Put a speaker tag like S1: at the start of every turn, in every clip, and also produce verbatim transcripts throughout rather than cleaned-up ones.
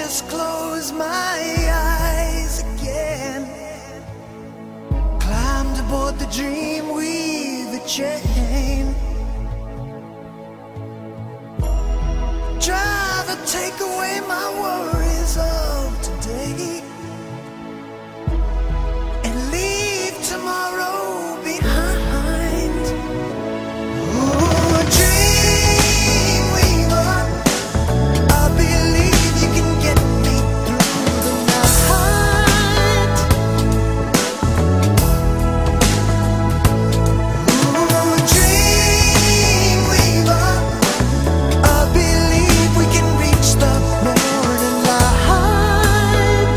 S1: just close my eyes again. Climbed aboard the dream with a chain. Driver, take away my worries of today and leave tomorrow behind. Oh, dream weaver, I believe you can get me through the night. Oh, dream weaver, I believe we can reach the morning light.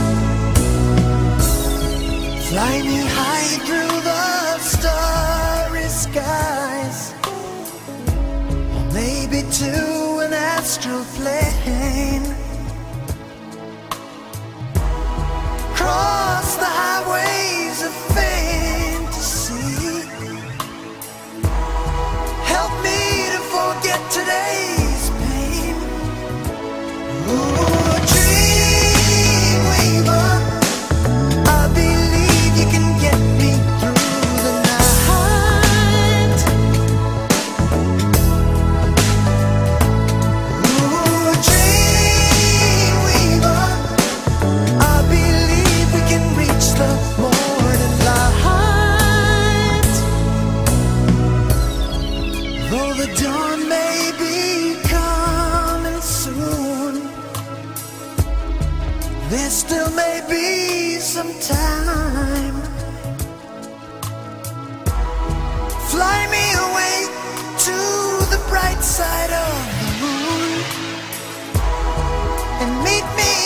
S1: Fly me high through the starry skies, or maybe to an astral plane. Cross the highways of fantasy. Help me to forget today's pain. Oh, dream weaver, I believe you can get me through the night. Oh, dream weaver, I believe we can reach the morning light. Though the dawn may be coming soon, there still may be some time. Fly me away to the bright side of the moon and meet me